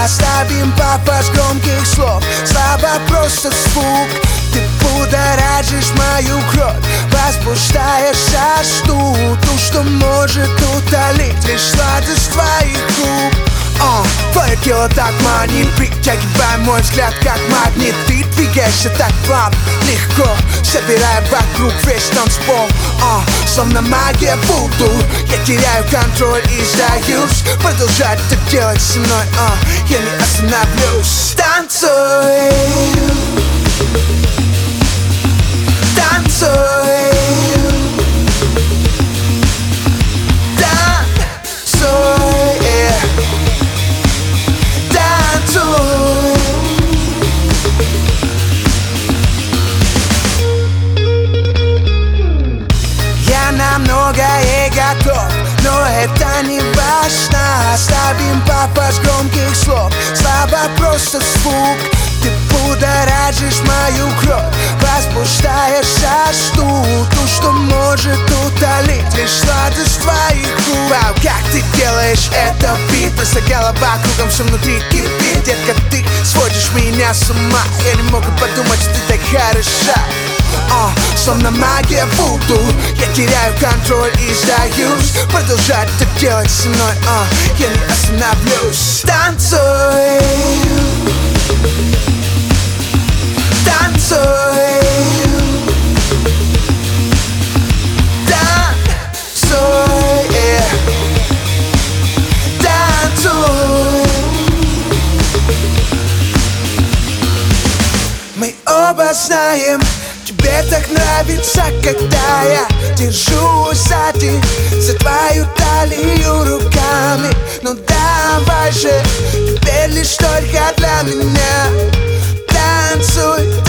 Оставим папаш громких слов, слабо просто звук. Ты будоражишь мою кровь, возбуждаешь жажду, ту, что может утолить лишь сладость твоих губ. Твое тело так манит, притягивай мой взгляд как магнит. Ты двигаешься так плавно, легко, собирая вокруг весь танцпол. Словно магия вуду, я теряю контроль и сдаюсь. Продолжать это делать со мной, я не остановлюсь. Танцуй, танцуй, танцуй, танцуй. Я на многое готов, но это не важно. Оставим папаш громких слов, слабо просто звук. Ты будоражишь мою кровь, возбуждаешь жажду, ту, что может утолить лишь сладость твоих губ. Вау, как ты делаешь это, бит, просто голова кругом, все внутри кипит. Детка, ты сводишь меня с ума, я не могу подумать, что ты так хороша. Словно магия вуду, я теряю контроль и сдаюсь. Продолжать это делать со мной, я не остановлюсь. Танцуй, танцуй, танцуй, танцуй. Мы оба знаем, тебе так нравится, когда я держусь сзади за твою талию руками. Ну давай же, теперь лишь только для меня. Танцуй,